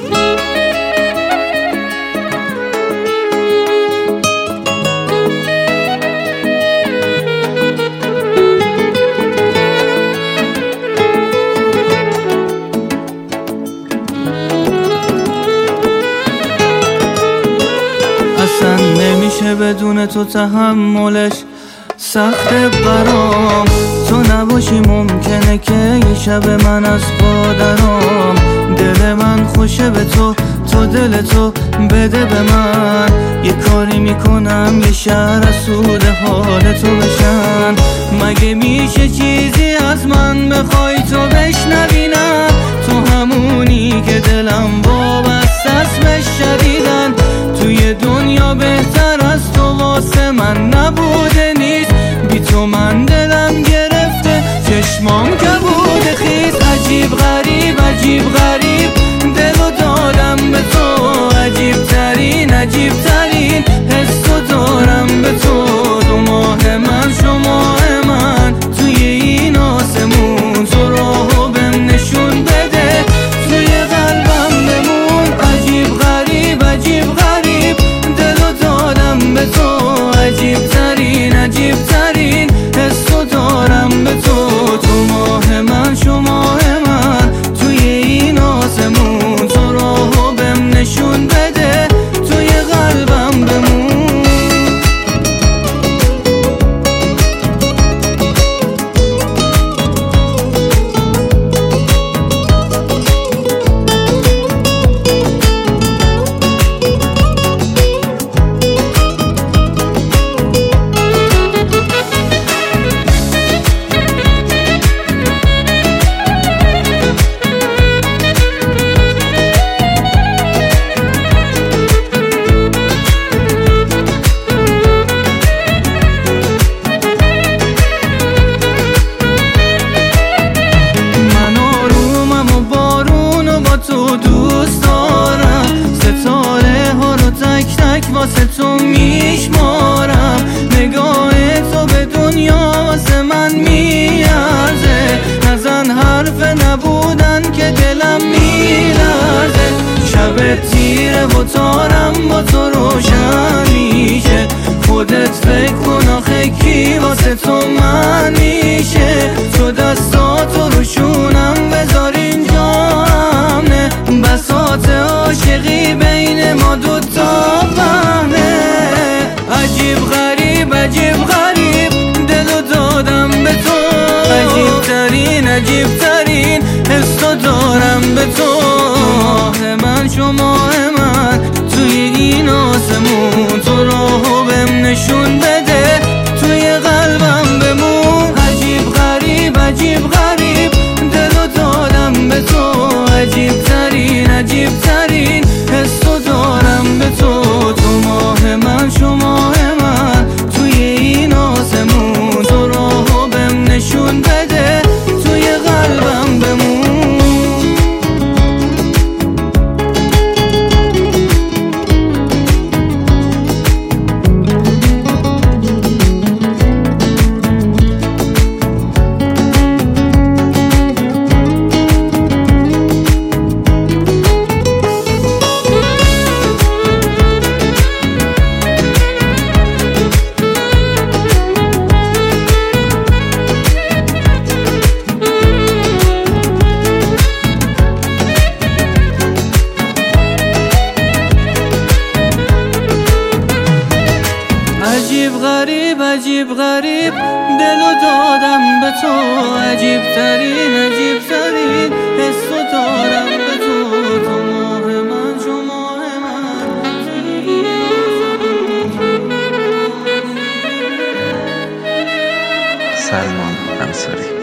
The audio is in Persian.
اصلا نمیشه بدون تو تحملش سخته برام. تو نباشی ممکنه که یه شب من از پادرام. دل من خوشه به تو، تو دل تو بده به من. یه کاری میکنم یه شهر اسود حال تو بشن. مگه میشه چیزی از من بخوای تو بشنوی؟ نه تو همونی که دلم وابسته است بهش شدیدن. توی دنیا بهتر از تو واسه من نبوده نیست. بی تو من دلم گرفته، چشمام کبوده خیز. عجیب غریب عجیب غریب دلو دادم به تو. عجیب ترین عجیب ترین حسو دارم به تو. دو ماه من شما من توی این آسمون. تو راهو بهم نشون بده، توی قلبم بمون. عجیب غریب عجیب غریب دلو دادم به تو. عجیب ترین عجیب ترین حسو دارم به تو. تو ماه من شما من توی این آسمون. تو راهو بهم نشون بده، توی قلبم بمون. تو دوست دارم، ستاره ها رو تک تک واسه تو میشمارم. نگاه تو به دنیا واسه من میارزه. نزن حرف نبودن که دلم میلرزه. شب تیره و تارم با تو روشن میشه. خودت فکر کن آخه کی واسه تو من میشه. تو دستاتو روشونم بذار اینجا. بساط عاشقی بین ما دوتا بهنه. عجیب غریب عجیب غریب دلو دادم به تو. عجیب ترین عجیب ترین حسو دارم به تو. ماه من شما من توی این آسمون. تو راهو بهم نشون بده، توی قلبم بمون. عجیب غریب عجیب غریب دلو دادم به تو. عجیب ترین عجیب ترین حسو دارم به تو. تو ماه من شما من توی این آسمون. تو راهو بهم نشون بده، توی قلبم بمون. عجیب غریب عجیب غریب دلو دادم به تو. عجیب ترین عجیب ترین حسو دارم به تو. تو ماه من شما من سلمان انصاری.